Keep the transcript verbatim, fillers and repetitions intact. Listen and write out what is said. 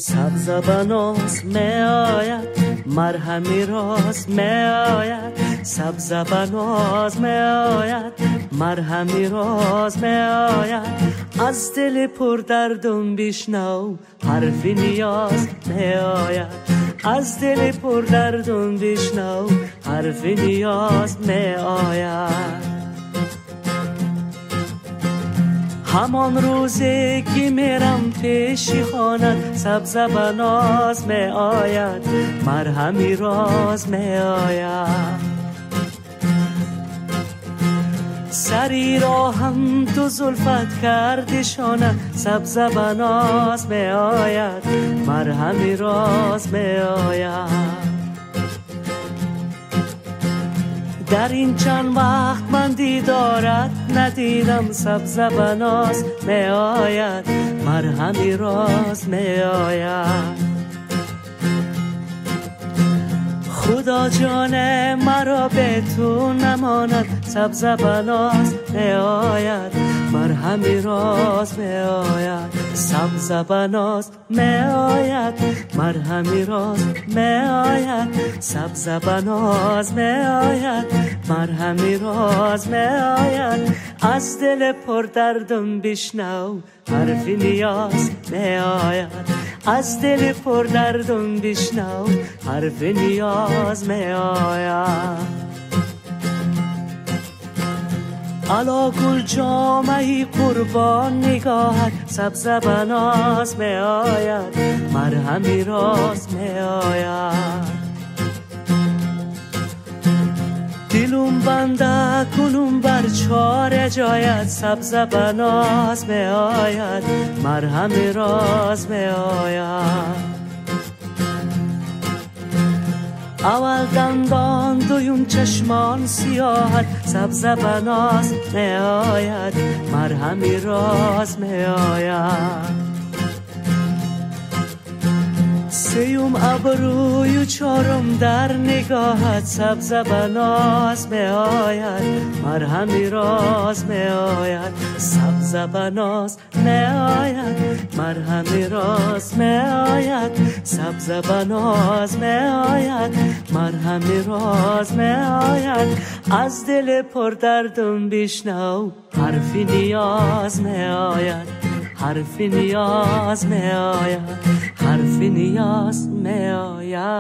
سبز بناس می آید، مرهمی راست می آید. سبز بناس می آید، مرهمی راست می آید. از دل پر دردم بشنو حرف نیاز می آید. از دل پر دردم بشنو حرف نیاز می آید. همان روزی که میرم پیش خانت، سبز بناز می آید، مرهمی راز می آید. سری را هم تو زلفت کردی شانه، سبز بناز می آید، مرهمی راز می آید. در این چند وقت من دیدارت ندیدم، سبز بناز می آید، مرهمی راز می آید. خدا جان مرا به تو نماند، سبز بناز می آید، مرهمی راز می آید. سبز بناز می آید، مرهمی راز می آید. سبز بناز می آید، مرهمی راز می آید. از دل پر دردم بشنو حرف نیاز می آید. از دل پر دردم بشنو حرف نیاز می آید. علا گل جامعی قربان نگاهت، سبز بناز می آید، مرهمی راز می آید. دلم بنده کنم بر چار جایت، سبز بناز می آید، مرهمی راز می آید. اول دندان دویم چشمان سیاهت، سبز بناز می آید، مرهمی راز می آید. سیوم ابروی و چارم در نگاهت، سبز بناز می آید، مرهمی راز می آید. سبز بناز می آید، مرهمی راز می آید. سبز بناز می آید، مرهمی راز می آید. از دل پر دردم بشنو حرف نیاز می آید. حرف نیاز می آید، حرف نیاز می آید.